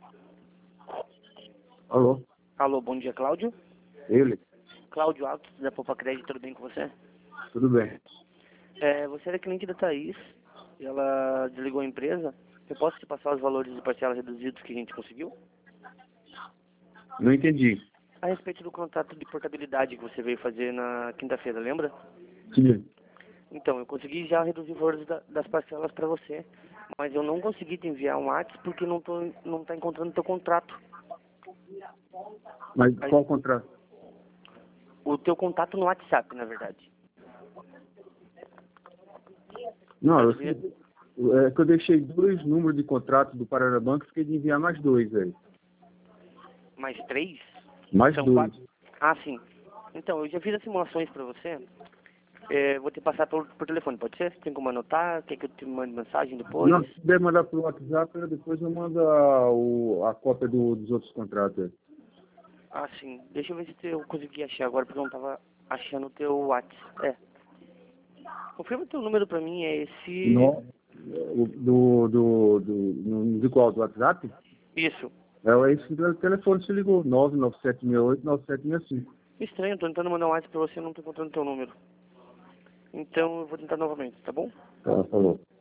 Alô? Alô, bom dia, Cláudio. Ele? Cláudio Alves, da Poupa Crédito, tudo bem com você? Tudo bem. Você era cliente da Thaís, e ela desligou a empresa. Eu posso te passar os valores de parcelas reduzidos que a gente conseguiu? Não entendi. A respeito do contrato de portabilidade que você veio fazer na quinta-feira, lembra? Sim. Então, eu consegui já reduzir os valores das parcelas para você, mas eu não consegui te enviar um WhatsApp porque não tá encontrando teu contrato. Mas qual contrato? O teu contato no WhatsApp, na verdade. Não, Pode ver? é que eu deixei 2 números de contrato do Paraná Banco e fiquei de enviar mais 2 aí. Mais 3? Mais São 2. 4? Ah, sim. Então, eu já fiz as simulações para você. Vou te passar por telefone, pode ser? Tem como anotar? Quer que eu te mande mensagem depois? Não, se puder mandar pelo WhatsApp, depois eu mando a cópia dos outros contratos aí. Ah, sim. Deixa eu ver se eu consegui achar agora, porque eu não tava achando o teu WhatsApp. Confirma teu número pra mim, é esse... No, de qual? Do WhatsApp? Isso. É esse telefone que você ligou, 99768-9765. Estranho, eu tô tentando mandar um WhatsApp pra você e não tô encontrando teu número. Então eu vou tentar novamente, tá bom? Tá, falou.